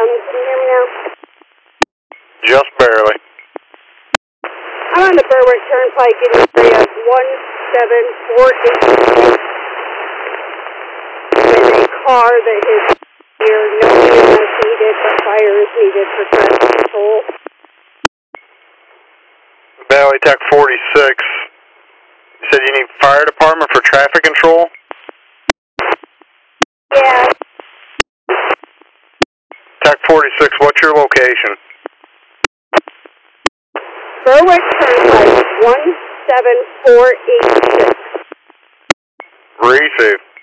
Can you hear me now? Just barely. I'm on the Berwick Turnpike in the area of 17486. With a car that is here. No EMS needed, but fire is needed for traffic control. Valley Tech 46. You said you need fire department for traffic control? Yeah. Tech 46, what's your location? Berwick Turnpike 17486. Receive.